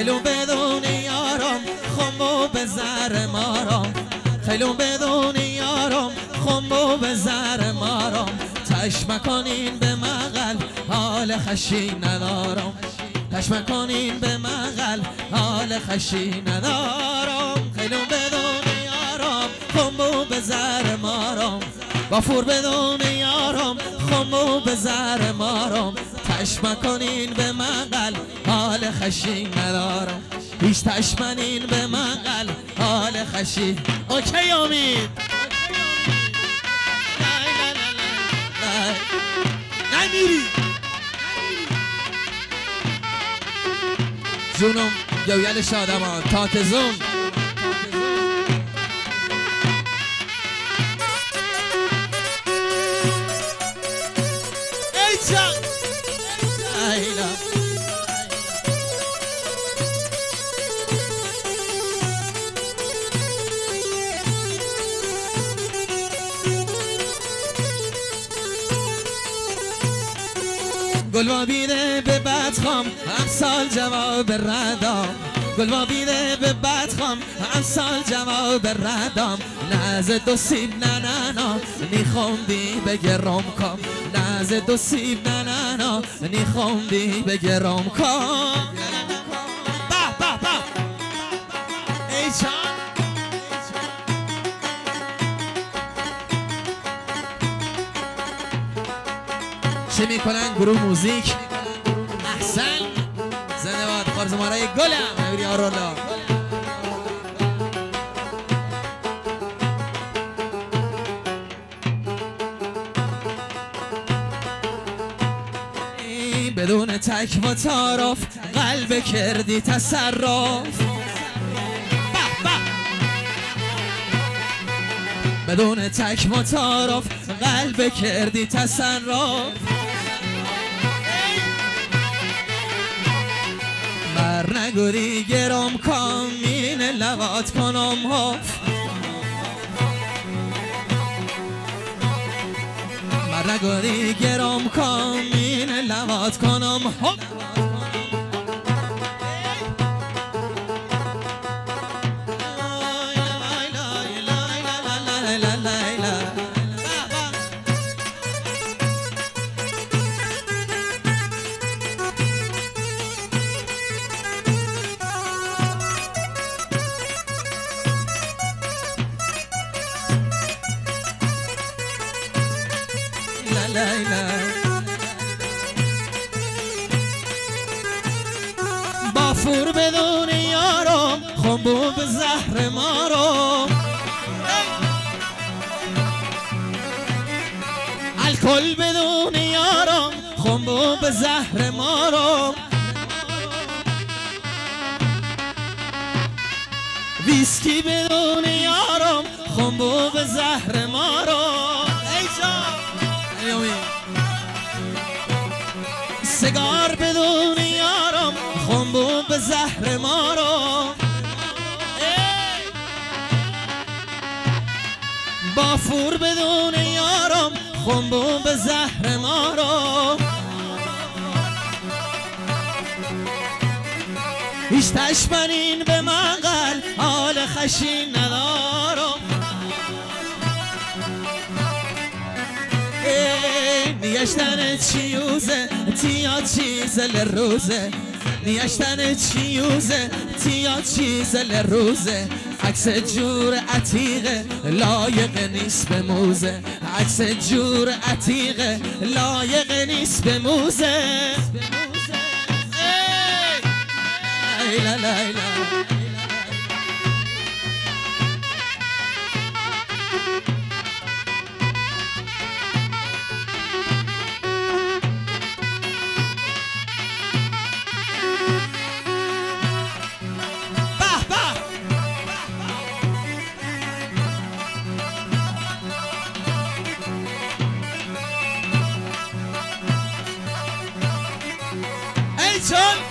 خیلون بدون یارم خمو به زر مارم خیلون بدون یارم خمو به زر مارم چشم کنین به مغل حال خشی ندارم چشم کنین به مغل حال خشی ندارم خیلون بدون یارم خمو به زر مارم وافور بدون یارم خمو به زر مارم چشم کنین به مغل حال خشی ندارم هیچ تشمنین به مغل حال خشی اوکی امید نمیری جونم گویل شادمان تاتزون ای جان ایلا گل بیده به بدخام امسال جواب ردام گل بیده به بدخام امسال جواب ردام نز دو سیب ننانا نیخوندی بگرم کام نز دو سیب ننانا نیخوندی بگرم کام به به به ای جان چه میکنن گروه موزیک احسن زنده باد خارزمارای گلم نوری آرولا بدون تک و تعارف قلب کردی تصرف بدون تک و تعارف قلب کردی تصرف بر نگوری گرام کامین لبات کنم هف بر نگوری گرام کامین لبات کنم هف بافور بدون یارم خنبو به زهر مارم الکل بدون یارم خنبو به زهر مارم ویسکی بدون یارم خنبو به زهر مارم ای جان سگار بدون یارم خنبو به زهر مارم بافور بدون یارم خنبو به زهر مارم هیچ تشمنین به مغل حال خشین ندارم نیشتن چیوزه تیا چیز لروزه نیشتن چیوزه تیا چیز لروزه عکس جور عتیقه لایق نیست به موزه عکس جور عتیقه لایق نیست به موزه ای لا لا لا son